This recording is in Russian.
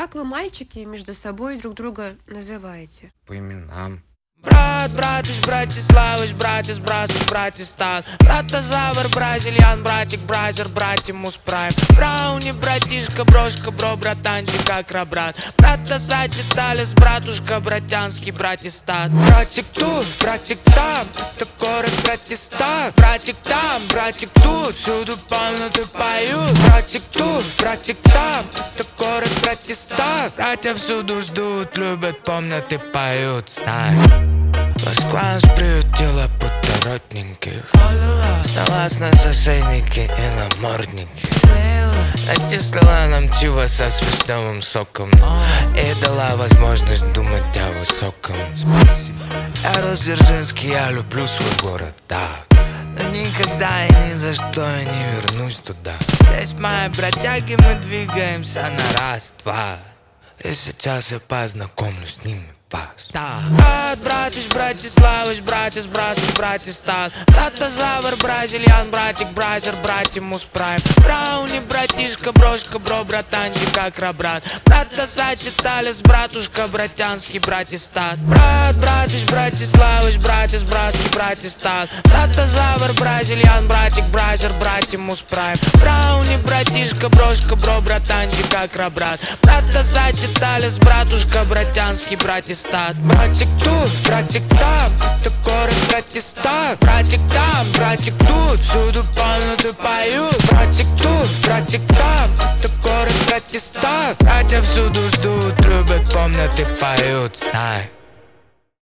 Как вы, мальчики, между собой друг друга называете? По именам. Брат, братиш, Братиславич, братис, братис, Братистан. Братозавр, бразильян, братик, бразер, братимус прайм. Брауни, братишка, брошка, бро, братанчик, акробрат. Братосать, Талис, братушка, братянский, братистат. Братик тут, братик там, это город Братистан. Братик там, братик тут, всюду полноты поют. Братик тут, братик там, это город Братистан. Братья всюду ждут, любят, помнят и поют, знай. Москва нас приютила будто родненьких. Сдалась нас ошейники и намордники. Отчислила нам чего со свечновым соком и дала возможность думать о высоком. Спасибо. Я рос Дзержинский, я люблю свой город, да. Но никогда и ни за что я не вернусь туда. Здесь мои бродяги, мы двигаемся на раз-два. И сейчас я познакомлюсь с ними. Да. Брат, братиш, Братиславич, братис, братский, Братистан. Братозавр, бразильян, братик, бразер, братимус прайм. Брауни, братишка, брошка, бро, братанчик, акробрат. Братосать, Талис, братушка, братянский, Братистат. Брат, братиш, Братиславич, братис, братский, Братистан. Братозавр, бразильян, братик, бразер, братимус прайм. Брауни, братишка, брошка, бро, братанчик, акробрат. Братосать, Талис, братушка, братянский, Братистат. Братик тут, братик там, это город Братистан. Братик там, братик тут, всюду полноты поют. Братик тут, братик там, это город Братистан. Братья всюду ждут, любят, помнят и поют, знай.